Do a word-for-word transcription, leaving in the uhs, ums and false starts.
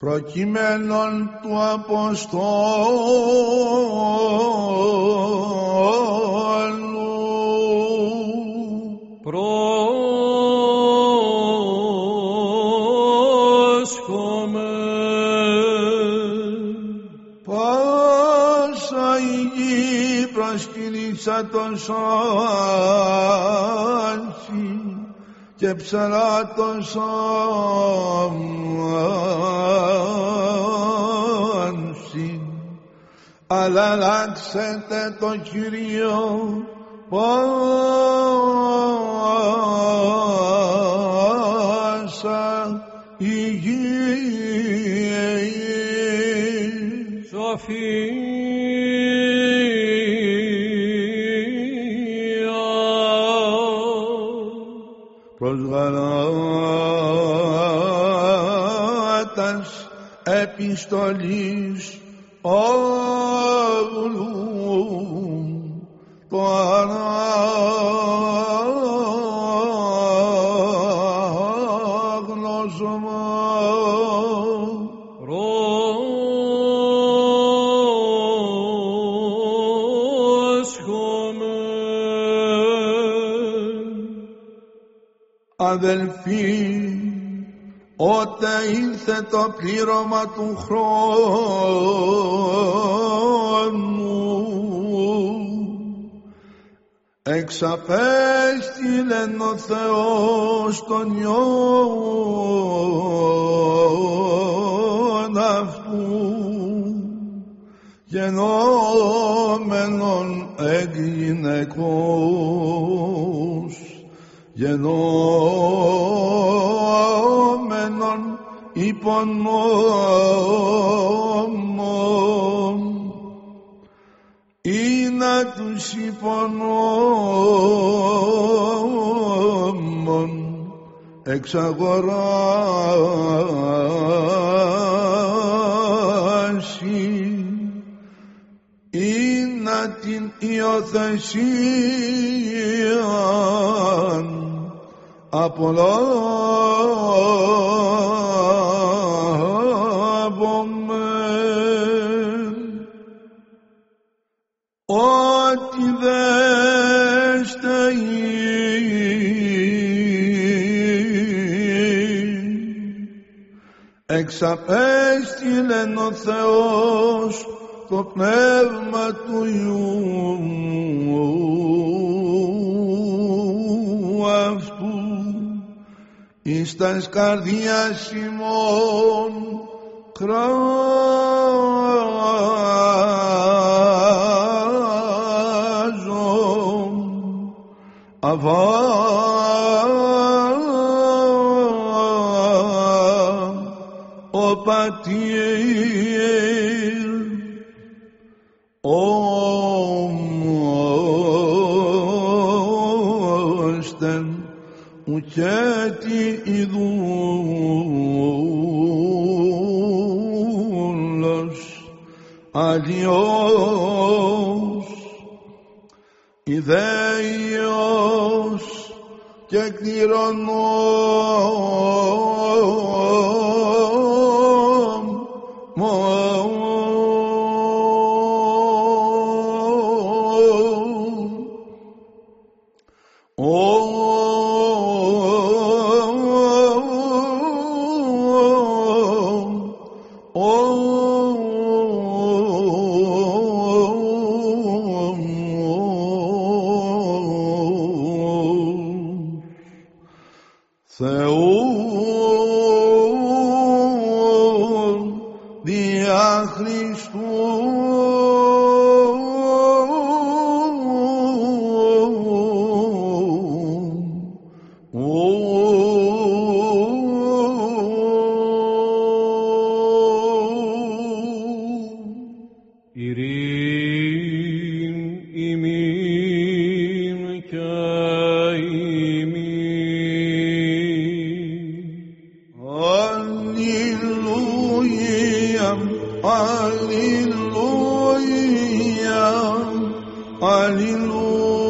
προκειμένων του Αποστόλου πρόσχομαι πάσα η γη προσκυνήσα τον σώση και ψαρά τον σώση, αλλά αλλάξετε το Κύριο πάσα η γη. Σοφία προς Γαλάτας επιστολής όλου το ανάγνωσμα. Αδελφοί, ότε ήλθε το πλήρωμα του χρόνου, εξαπέστειλεν ο Θεός τον Υιόν αυτού, γενόμενον εκ γυναικός, γενόμενον υπό νόμον, ή να τους υπό νόμον εξαγοράσει, ή να την υιοθεσίαν απολάβομεν, ότι δέστε εξαπέστειλεν ο Θεός το πνεύμα του Υιού αυτού εις τας καρδίας ημών κράζων αβά ο πατήρ όμωστεν ουκέτι ιδούλος αλλιώς ιδέιος και κληρονόμος Θεούν δια Χριστού ειρήν ημίν και Αλληλούια, αλληλούια, αλληλούια.